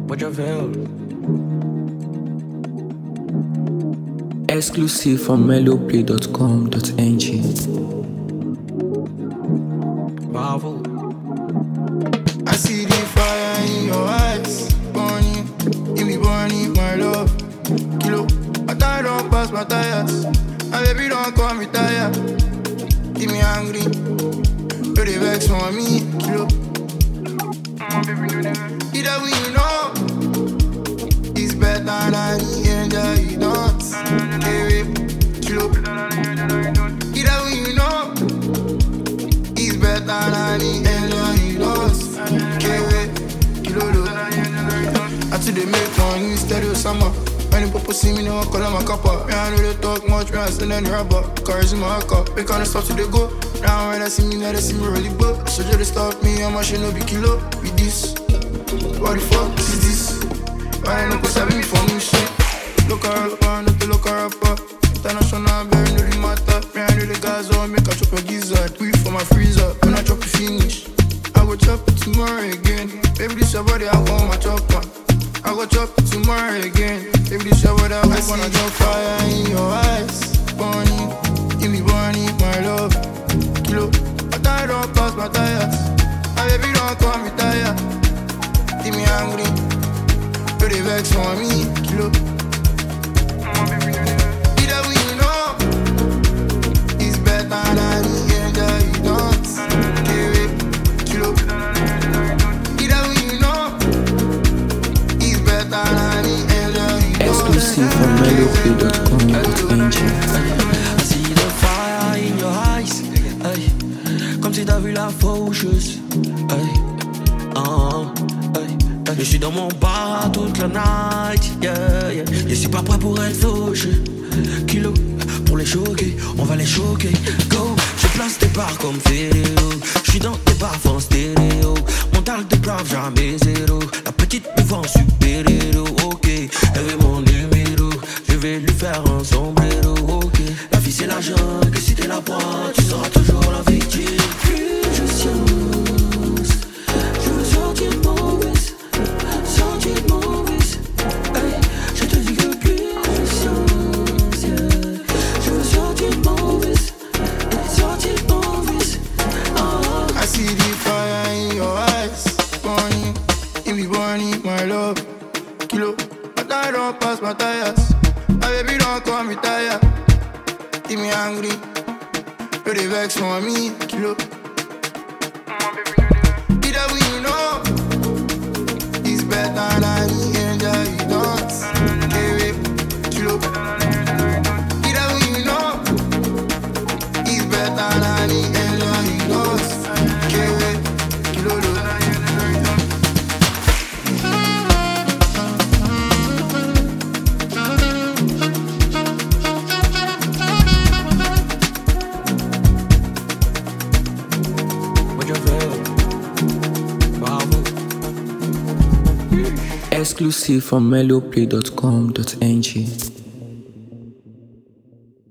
Pode haver. Exclusive from meloplay.com.ng. Bravo. I see the fire in your eyes, burning, you be burning my love. Kilo, I tie don't pass my tires, my baby don't call me tired. Keep me angry, you the vex for me, Kilo. Either way you know, it's better than the angel you don't. Hey, Kilo. Either way you know, it's better than the angel you don't. I see they make money instead of summer. When the people see me, no one call my copper. I know they talk much, man, I still in the rubber. Cars in my car, we can't stop till they go. Now when they see me, they really broke. So just stop me, I'm machine no be kilo. With this, what the fuck is this? Why ain't no go saving me for me shit? Look her up, not to look her up. International, very no the matter. Me I know the guys on, make a chop your gizzard. Wait for my freezer, when I chop you finish. I go chop it tomorrow again. Baby, this your body, I want my chop one. I go chop it tomorrow again. Baby, this your body, I wanna jump fire in your eyes. Burning, give me burning, my love. Kilo, I tie don't pass my tires. My baby don't call me tired. Keep me angry, you the vex for me, Kilo. Either way you know, it's better than the angel you don't. Kilo. Either way you know, it's better than the angel you don't. Exclusive from meloplay.com.ng. I see the fire in your eyes, ay. Comme si t'as vu la faucheuse, ay. Je suis dans mon bar toute la night, yeah, yeah. Je suis pas prêt pour être fauché. Kilo, pour les choquer, on va les choquer. Go, je place tes parts comme Féréo. Je suis dans tes bars en stéréo. Mental de grave, jamais zéro. La petite me vend super-héros, ok. Elle veut mon numéro, je vais lui faire un sombrero, ok. La vie c'est l'argent, que si t'es la proie, tu seras toujours la victime. Plus je science, je veux sortir mauvaise. Pass my tires. My baby don't call me tired. Keep me angry, you the vex for me, Kilo. Either way you know, it's better than the angel you don't. Hey, Kilo. Either way you know, it's better than the angel you don't. Hey, Kilo. Exclusive from meloplay.com.ng.